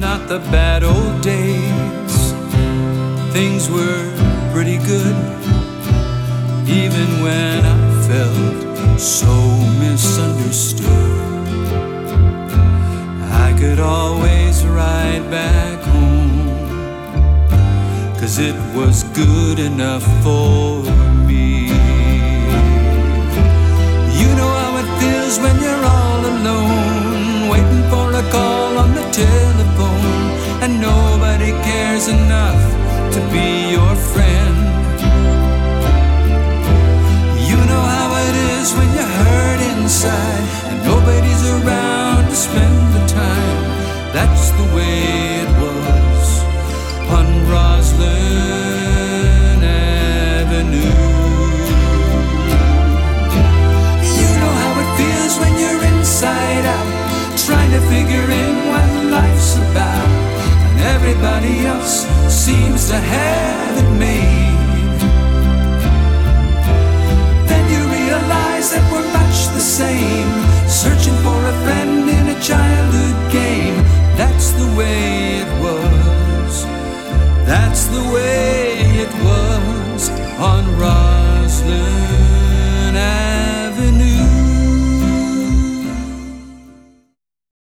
not the bad old days. Things were pretty good, even when I felt so misunderstood. I could always ride back home, 'cause it was good enough for me. You know how it feels when you're all alone, waiting for a call on the telephone, and nobody cares enough to be your friend. You know how it is when you're hurt inside, and nobody's around to spend the time. That's the way it was on Roslyn Avenue. You know how it feels when you're inside out, trying to figure in what life's about, and everybody else seems to have it made.